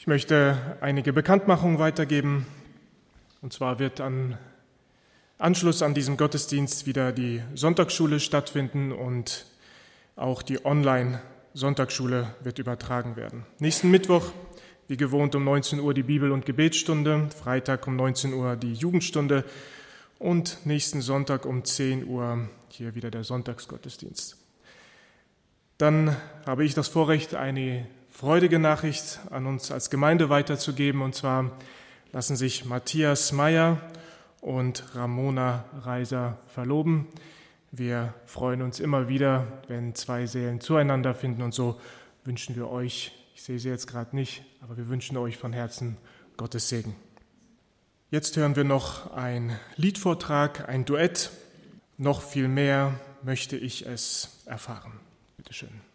Ich möchte einige Bekanntmachungen weitergeben. Und zwar wird an Anschluss an diesem Gottesdienst wieder die Sonntagsschule stattfinden und auch die Online-Sonntagsschule wird übertragen werden. Nächsten Mittwoch, wie gewohnt, um 19 Uhr die Bibel- und Gebetsstunde, Freitag um 19 Uhr die Jugendstunde und nächsten Sonntag um 10 Uhr hier wieder der Sonntagsgottesdienst. Dann habe ich das Vorrecht, eine freudige Nachricht an uns als Gemeinde weiterzugeben. Und zwar lassen sich Matthias Meyer und Ramona Reiser verloben. Wir freuen uns immer wieder, wenn zwei Seelen zueinander finden. Und so wünschen wir euch, ich sehe sie jetzt gerade nicht, aber wir wünschen euch von Herzen Gottes Segen. Jetzt hören wir noch ein Liedvortrag, ein Duett. Noch viel mehr möchte ich es erfahren. Bitte schön.